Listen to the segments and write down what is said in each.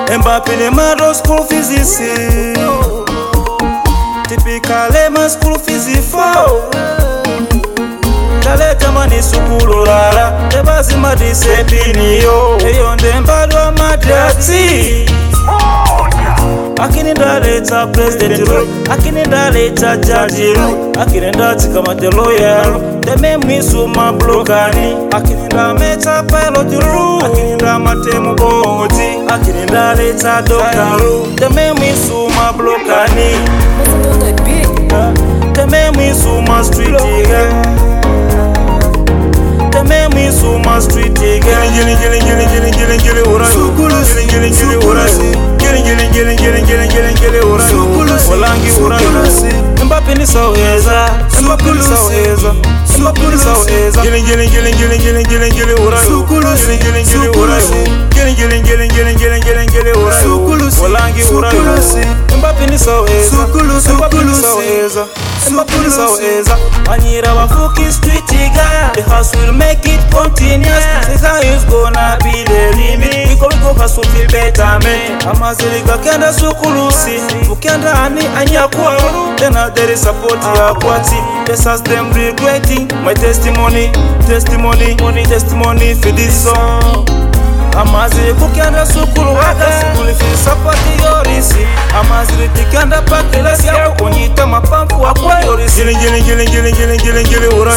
Mbappe Neymar school fees is typical man school fees for Taleta mani sukulu rara Tebazi madise piniyo Eyonde mbadwa madrati Akininda leta president ro Akininda leta judge ro Akininda tika mate lawyer ro Deme mwisu mablokani Akininda meta pilot ro Akininda mate muboti Akininda leta doctor ro Deme mwisu mablokani Deme mwisu ma street Memi suma street gele ora Walangi ora Mbappe ni saweza Mbappe ni saweza gele ora Walangi ora Mbappe ni saweza Mbappe ni saweza Anyira wafuki street the house will make it continuous. Sisa is gonna be the limit. We go hustle feel better man. Amazilika kenda sukulusi Ukenda ani anyakwa Then there is support ya kwati. This has them regretting my testimony for this song. Amazili kukenda sukulu waka Sukuli fi sapati yorisi Amazili tikenda pakila siya Konyita mapampu wakwa yorisi Gele ora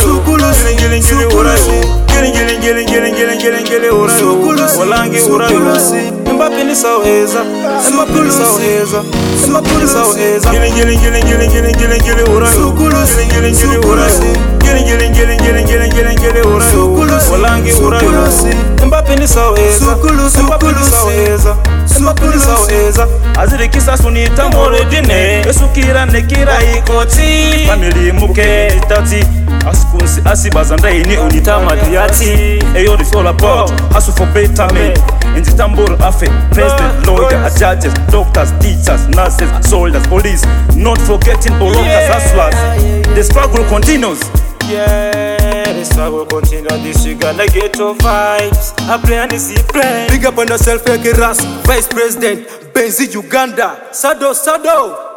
Walangi ora Mbappe ni saweza Gele ora Walangi ora Mbappe ni saweza Aziri kisa sunita moredine Esukira nekira ikoti Family muke itati Askunsi asibazanda ini unita madiyati Eyo is all about hustle for betterment In the tambur afe President, lawyer, judges, doctors, teachers, nurses, soldiers, police Not forgetting all workers, hustlers The struggle continues the struggle continues. This you gonna get your vibes. I play and see play. Big up on yourself, Ras, Vice President, Benzi Uganda, Sado.